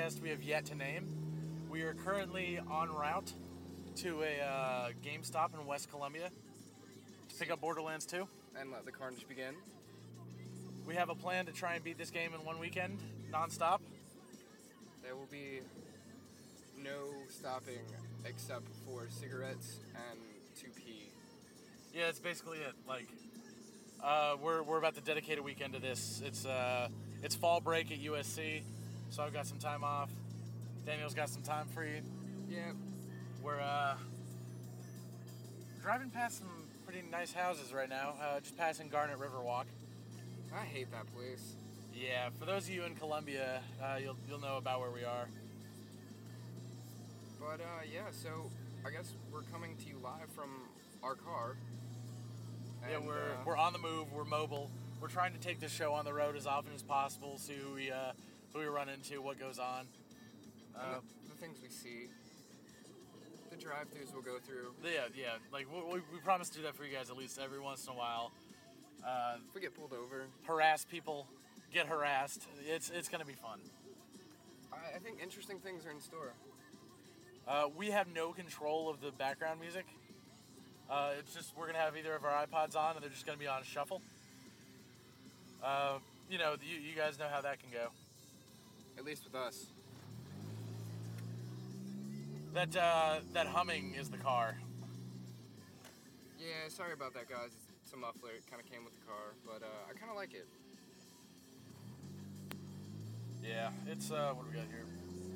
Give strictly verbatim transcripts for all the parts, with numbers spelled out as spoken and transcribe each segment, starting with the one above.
podcast we have yet to name. We are currently en route to a uh, GameStop in West Columbia to pick up Borderlands two. And let the carnage begin. We have a plan to try and beat this game in one weekend, non-stop. There will be no stopping except for cigarettes and to pee. Yeah, that's basically it. Like, uh, we're we're about to dedicate a weekend to this. It's uh, it's fall break at U S C, so I've got some time off. Daniel's got some time free. Yeah. We're uh, driving past some pretty nice houses right now. Uh, just passing Garnet Riverwalk. I hate that place. Yeah, for those of you in Columbia, uh, you'll you'll know about where we are. But uh, yeah, so I guess we're coming to you live from our car. And, yeah, we're uh, we're on the move. We're mobile. We're trying to take this show on the road as often as possible. See who we uh, who we run into, what goes on. Uh, the, the things we see, the drive-thrus we'll go through. Yeah, yeah. Like we, we, we promise to do that for you guys at least every once in a while. Uh, if we get pulled over, harass people, get harassed. It's it's gonna be fun. I, I think interesting things are in store. Uh, we have no control of the background music. Uh, it's just we're gonna have either of our iPods on, and they're just gonna be on shuffle. Uh, you know, you, you guys know how that can go. At least with us. That uh, that humming is the car. Yeah, sorry about that, guys. It's a muffler. It kind of came with the car, but uh, I kind of like it. Yeah, it's uh, what do we got here?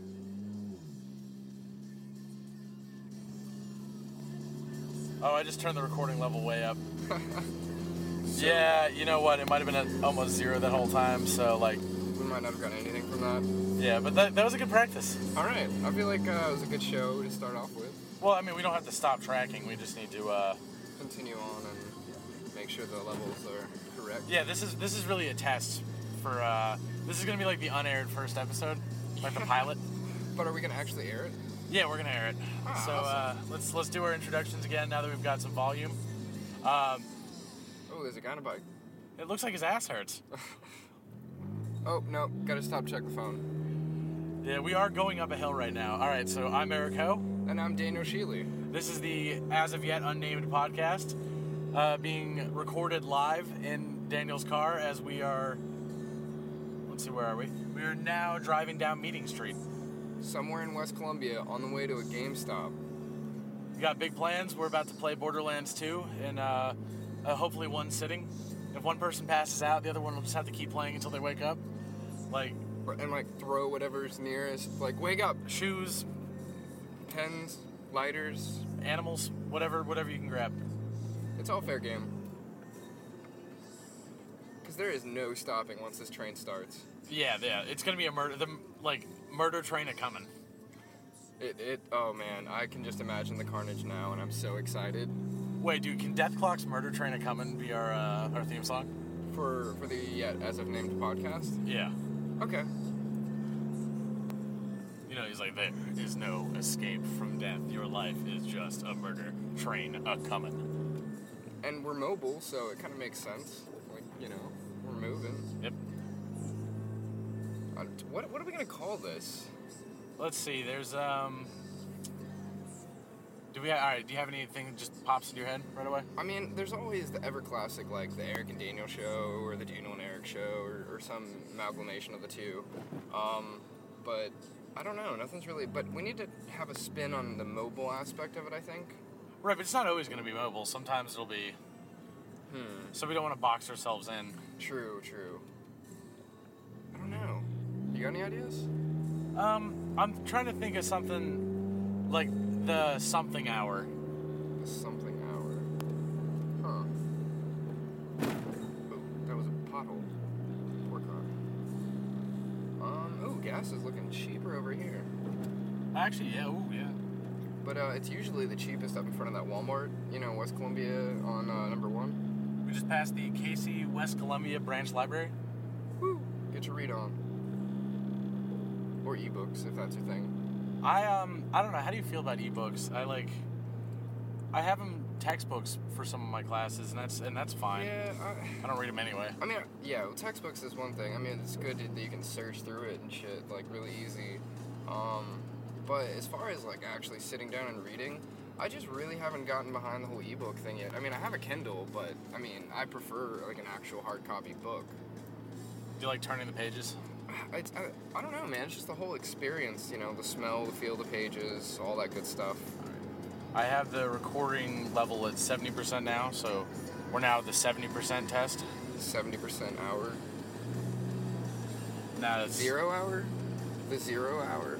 Oh, I just turned the recording level way up. So, yeah, you know what? It might have been at almost zero that whole time, so like... We might not have gotten anything from that. Yeah, but that, that was a good practice. All right. I feel like uh, it was a good show to start off with. Well, I mean, we don't have to stop tracking. We just need to... Uh, Continue on and make sure the levels are correct. Yeah, this is this is really a test for... Uh, this is going to be like the unaired first episode, like the pilot. But are we going to actually air it? Yeah, we're gonna air it. Ah, so awesome. uh, let's let's do our introductions again now that we've got some volume. Um, oh, there's a guy on a bike. It looks like his ass hurts. Oh no, gotta stop. Check the phone. Yeah, we are going up a hill right now. All right, so I'm Eric Ho, and I'm Daniel Sheely. This is the as of yet unnamed podcast, uh, being recorded live in Daniel's car as we are. Let's see, where are we? We are now driving down Meeting Street. Somewhere in West Columbia, on the way to a GameStop. We got big plans. We're about to play Borderlands two in uh, uh, hopefully one sitting. If one person passes out, the other one will just have to keep playing until they wake up. Like and like throw whatever's nearest. Like wake up. Shoes, pens, lighters, animals, whatever, whatever you can grab. It's all fair game. Because there is no stopping once this train starts. Yeah, yeah. It's gonna be a murder. The like. Murder train a coming. It, it, oh man, I can just imagine the carnage now, and I'm so excited. Wait, dude, can Death Clock's Murder Train a Coming be our uh, our theme song? For for the yet as of named podcast? Yeah. Okay. You know, he's like, there is no escape from death. Your life is just a murder train a coming. And we're mobile, so it kind of makes sense. Like, you know, we're moving. Yep. Uh, what what are we gonna call this? Let's see. There's um. Do we? All right. Do you have anything that just pops into your head right away? I mean, there's always the ever classic, like the Eric and Daniel show, or the Daniel and Eric show, or, or some amalgamation of the two. Um, but I don't know. Nothing's really. But we need to have a spin on the mobile aspect of it, I think. Right, but it's not always going to be mobile. Sometimes it'll be. Hmm. So we don't want to box ourselves in. True. True. I don't know. You got any ideas? Um, I'm trying to think of something like the something hour. The something hour. Huh. Oh, that was a pothole. Poor car. Um, oh, gas is looking cheaper over here. Actually, yeah, ooh, yeah. But uh, it's usually the cheapest up in front of that Walmart, you know, West Columbia on uh, number one. We just passed the Casey West Columbia Branch Library. Woo! Get your read on. Or ebooks, if that's your thing. I um I don't know. How do you feel about ebooks? I like. I have them textbooks for some of my classes, and that's and that's fine. Yeah. I, I don't read them anyway. I mean, yeah. Well, textbooks is one thing. I mean, it's good that you can search through it and shit, like really easy. Um, but as far as like actually sitting down and reading, I just really haven't gotten behind the whole ebook thing yet. I mean, I have a Kindle, but I mean, I prefer like an actual hard copy book. Do you like turning the pages? It's, I, I don't know, man. It's just the whole experience, you know, the smell, the feel of the pages, all that good stuff. I have the recording level at seventy percent now, so we're now at the seventy percent test. seventy percent hour. Now it's Zero hour? The zero hour.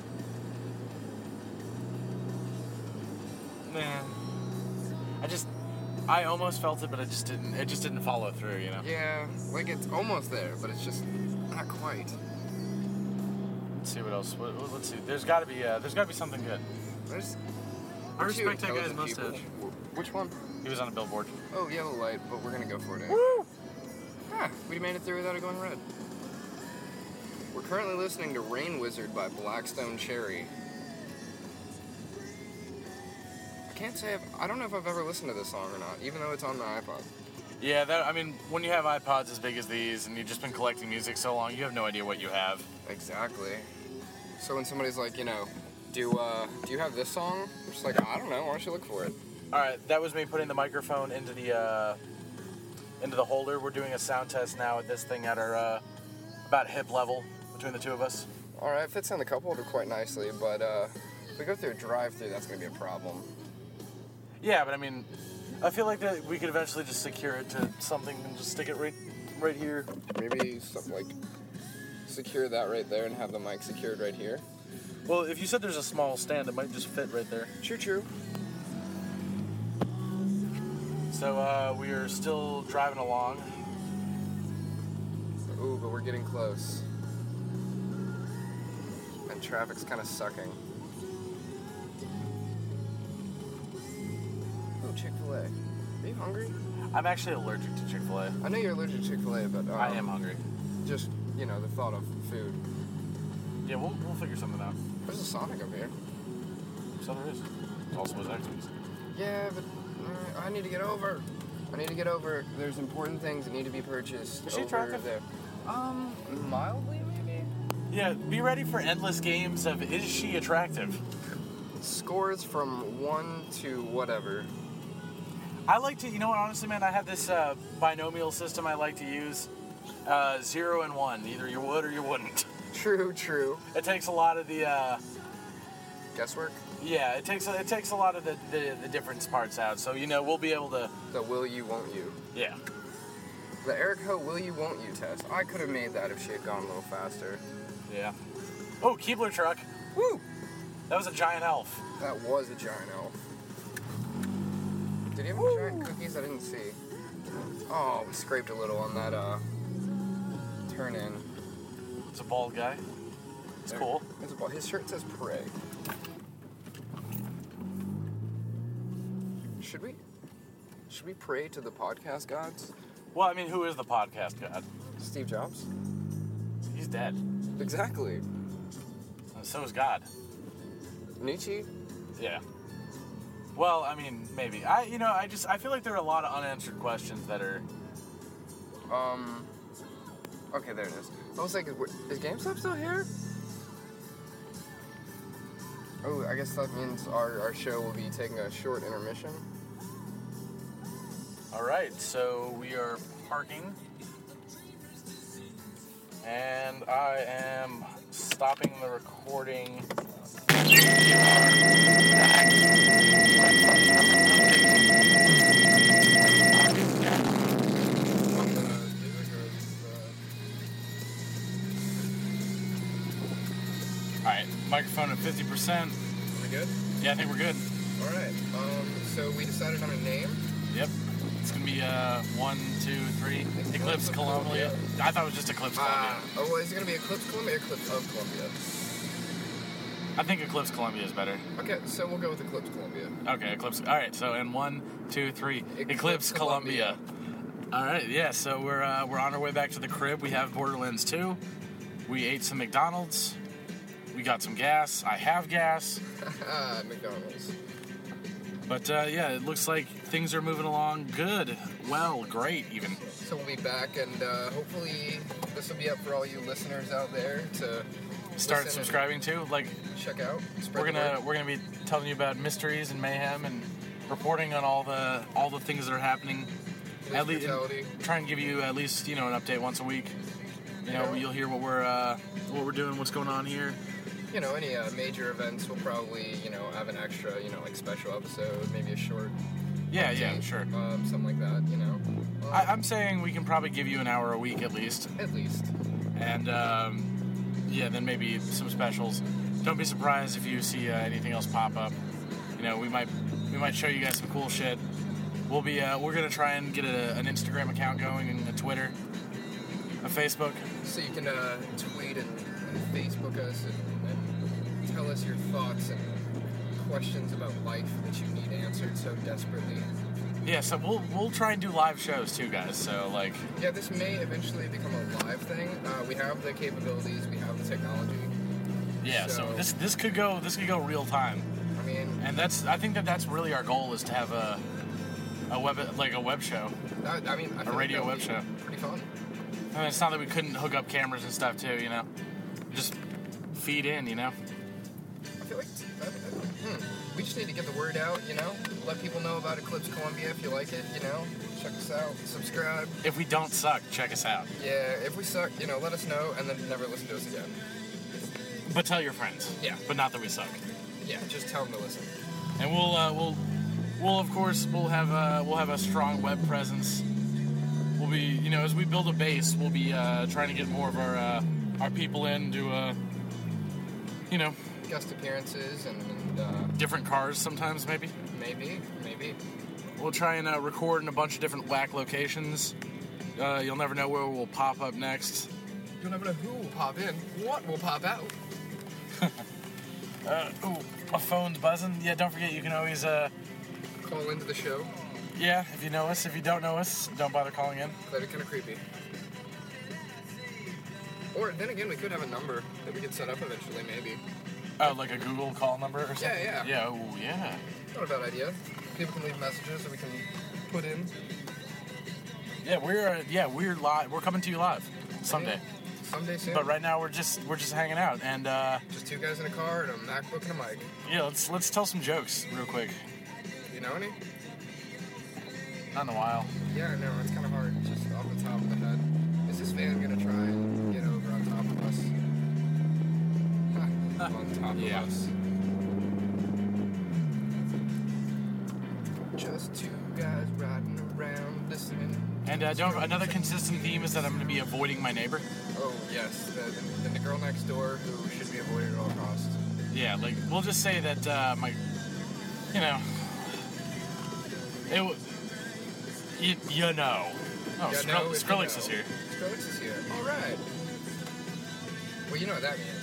Nah. I just, I almost felt it, but it just didn't. It just didn't follow through, you know. Yeah, like it's almost there, but it's just not quite. Let's see what else. What, what- let's see. There's got to be. Uh, there's got to be something good. There's I we're two respect that guy's intelligent mustache. people. Wh- Which one? He was on a billboard. Oh, yellow light, but we're gonna go for it. Anyway. Woo! Ah, we made it through without it going red. We're currently listening to Rain Wizard by Blackstone Cherry. I can't say I've, I don't know if I've ever listened to this song or not, even though it's on my iPod. Yeah, that. I mean, when you have iPods as big as these, and you've just been collecting music so long, you have no idea what you have. Exactly. So when somebody's like, you know, do uh, do you have this song? I'm just like, I don't know. Why don't you look for it? All right, that was me putting the microphone into the uh, into the holder. We're doing a sound test now at this thing at our uh, about hip level between the two of us. All right, fits in the cup holder quite nicely, but uh, if we go through a drive-through, that's gonna be a problem. Yeah, but I mean, I feel like that we could eventually just secure it to something and just stick it right, right here. Maybe something like secure that right there and have the mic secured right here. Well, if you said there's a small stand, it might just fit right there. True, true. So uh, we are still driving along. Ooh, but we're getting close. And traffic's kind of sucking. Ooh, Chick-fil-A. Are you hungry? I'm actually allergic to Chick-fil-A. I know you're allergic to Chick-fil-A, but um, I am hungry. just, you know, the thought of food. Yeah, we'll, we'll figure something out. There's a Sonic up here. So there is. Also was Xbox. Yeah, but uh, I need to get over. I need to get over. There's important things that need to be purchased. Is she over attractive? there. Um, mildly maybe. Yeah, be ready for endless games of is she attractive? Scores from one to whatever. I like to, you know what, honestly, man, I have this uh, binomial system I like to use. Uh, zero and one. Either you would or you wouldn't. True, true. It takes a lot of the, uh, Guesswork. yeah, it takes it takes a lot of the, the, the different parts out. So, you know, we'll be able to, The will you, won't you. yeah. The Eric Ho will you, won't you test. I could have made that if she had gone a little faster. Yeah. Oh, Keebler truck. Woo! That was a giant elf. That was a giant elf. Did he have any giant cookies? I didn't see. Oh, we scraped a little on that, uh, turn in. It's a bald guy. It's There. cool. It's a ball. His shirt says pray. Should we? Should we pray to the podcast gods? Well, I mean, who is the podcast god? Steve Jobs? He's dead. Exactly. And so is God. Nietzsche? Yeah. Well, I mean, maybe. I, you know, I just, I feel like there are a lot of unanswered questions that are. Um. Okay, there it is. I was like, is GameStop still here? Oh, I guess that means our, our show will be taking a short intermission. All right, so we are parking, and I am stopping the recording. All right, microphone at fifty percent. Are we good? Yeah, I think we're good. All right. Um. So we decided on a name. Yep. It's gonna be uh one, two, three. Eclipse Eclipse of Columbia. Columbia. I thought it was just Eclipse Columbia. Ah. Oh, well, is it gonna be Eclipse Columbia or Eclipse of Columbia? I think Eclipse Columbia is better. Okay, so we'll go with Eclipse Columbia. Okay, Eclipse. All right, so in one, two, three. Eclipse Eclipse Columbia. All right, yeah. So we're uh, we're on our way back to the crib. We have Borderlands two. We ate some McDonald's. We got some gas. I have gas. Ah, McDonald's. But uh, yeah, it looks like things are moving along good. Well, great even. So we'll be back, and uh, hopefully this will be up for all you listeners out there to start Listen and subscribing to. Like, check out. Spread we're the gonna word. we're gonna be telling you about mysteries and mayhem and reporting on all the all the things that are happening. Police At least brutality. try and give you at least you know an update once a week. You know, Yeah. you'll hear what we're uh, what we're doing, what's going on here. You know, any uh, major events will probably, you know, have an extra, you know, like special episode, maybe a short. Yeah, yeah, update, sure. Um, something like that, you know. Um, I, I'm saying we can probably give you an hour a week at least, at least. and um, yeah, then maybe some specials. Don't be surprised if you see uh, anything else pop up. You know, we might we might show you guys some cool shit. We'll be uh, we're gonna try and get a, an Instagram account going and a Twitter, a Facebook. So you can uh, tweet and, and Facebook us and, and tell us your thoughts and questions about life that you need answered so desperately. Yeah, so we'll we'll try and do live shows too, guys. So like, Yeah, this may eventually become a live thing. Uh, we have the capabilities, we have the technology. yeah, so, So- this this could go this could go real time, I mean, and that's I think that that's really our goal is to have a a web like a web show. I, I mean, I feel like radio that would web be show. Pretty fun. I mean, it's not that we couldn't hook up cameras and stuff too, you know, just feed in, you know. I feel like I, I, hmm, we just need to get the word out, you know? Let people know about Eclipse Columbia if you like it, you know? Check us out, subscribe. If we don't suck, check us out. Yeah, if we suck, you know, let us know and then never listen to us again. But tell your friends. Yeah. But not that we suck. Yeah, just tell them to listen. And we'll uh, we'll we'll of course we'll have a we'll have a strong web presence. We'll be you know as we build a base, we'll be uh, trying to get more of our uh, our people in to uh, you know Guest appearances and, and uh, different cars sometimes maybe. maybe, maybe. We'll try and uh, record in a bunch of different whack locations. Uh, you'll never know where we'll pop up next. You'll never know who will pop in, what will pop out. Uh, ooh, my phone's buzzing. Yeah, don't forget you can always uh, Call into the show. yeah if you know us. If you don't know us, don't bother calling in. That'd be kind of creepy. Or then again, we could have a number that we could set up eventually, maybe. Oh, like a Google call number or something? Yeah, yeah. Yeah, oh, yeah. Not a bad idea. People can leave messages that we can put in. Yeah, we're uh, yeah we're live. We're coming to you live someday. Someday soon. But right now we're just we're just hanging out and uh, Just two guys in a car and a MacBook and a mic. yeah let's let's tell some jokes real quick. You know any? Not in a while. Yeah, no, it's kind of hard. Just off the top of the head. Is this van gonna try and get over on top of us? Ha, on top Yeah. of us. Just two guys riding around listening. And uh, don't another consistent theme is that I'm going to be avoiding my neighbor. Oh yes, the, the, the girl next door who should be avoided at all costs. Yeah, like we'll just say that uh, my, you know, it. w- You, you know. Oh, Yeah, Skrill- no, if you Skrillex know. is here. Skrillex is here. All right. Well, you know what that means.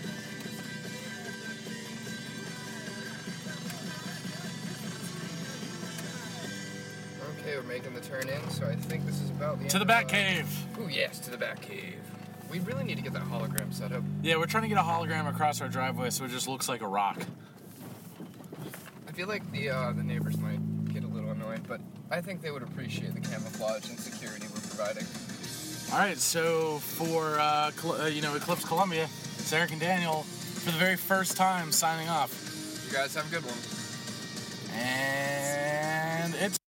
Okay, we're making the turn in, so I think this is about the To end the of, Bat uh, Cave. Ooh, yes, to the Bat Cave. We really need to get that hologram set up. Yeah, we're trying to get a hologram across our driveway so it just looks like a rock. I feel like the uh, the neighbors might get a little annoyed, but I think they would appreciate the camouflage and security we're providing. All right, so for uh, Col- uh, you know Eclipse Columbia, it's Eric and Daniel for the very first time signing off, You guys have a good one. and it's.